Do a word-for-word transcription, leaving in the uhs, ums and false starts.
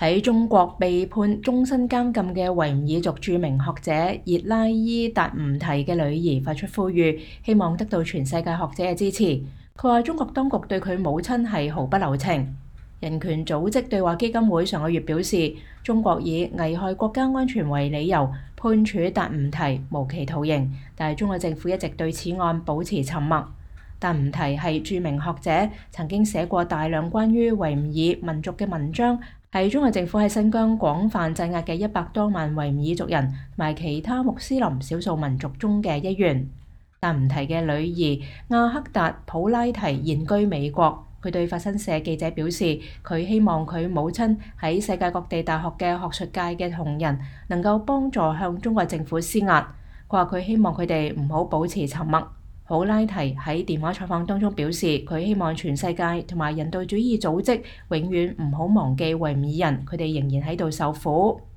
喺中國被判終身監禁嘅維吾爾族著名學者熱拉伊達吾提嘅女兒發出呼籲，希望得到全世界學者嘅支持。佢話中國當局對佢母親係毫不留情。人權組織對話基金會上個月表示，中國以危害國家安全為理由判處達吾提無期徒刑，但係中國政府一直對此案保持沉默。達吾提係著名學者，曾經寫過大量關於維吾爾民族嘅文章，係中國政府喺新疆廣泛鎮壓嘅一百多萬維吾爾族人同埋其他穆斯林少數民族中嘅一員。達吾提嘅女兒阿克達普拉提現居美國，佢對法新社記者表示，佢希望佢母親喺世界各地大學嘅學術界嘅同仁能夠幫助向中國政府施壓。佢話佢希望佢哋唔好保持沉默。普拉提喺電話採訪當中表示，佢希望全世界同埋人道主義組織永遠唔好忘記維吾爾人，佢哋仍然喺度受苦。